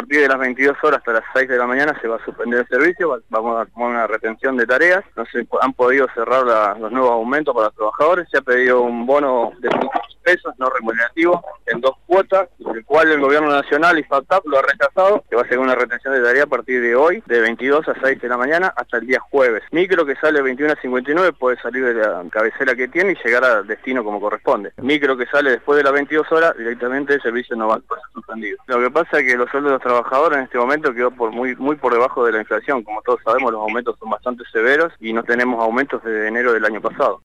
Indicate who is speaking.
Speaker 1: partir de las 22 horas hasta las 6 de la mañana se va a suspender el servicio, vamos a tomar una retención de tareas, no se han podido cerrar los nuevos aumentos para los trabajadores, se ha pedido un bono de 1.000 pesos no remunerativo en 2 cuotas, el cual el gobierno nacional y FATAP lo ha rechazado, que va a ser una retención de tarea a partir de hoy, de 22 a 6 de la mañana hasta el día jueves. Micro que sale 21 a 59 puede salir de la cabecera que tiene y llegar al destino como corresponde. Micro que sale después de las 22 horas, directamente el servicio no va a ser suspendido. Lo que pasa es que los sueldos de los trabajadores en este momento quedó muy por debajo de la inflación. Como todos sabemos, los aumentos son bastante severos y no tenemos aumentos desde enero del año pasado.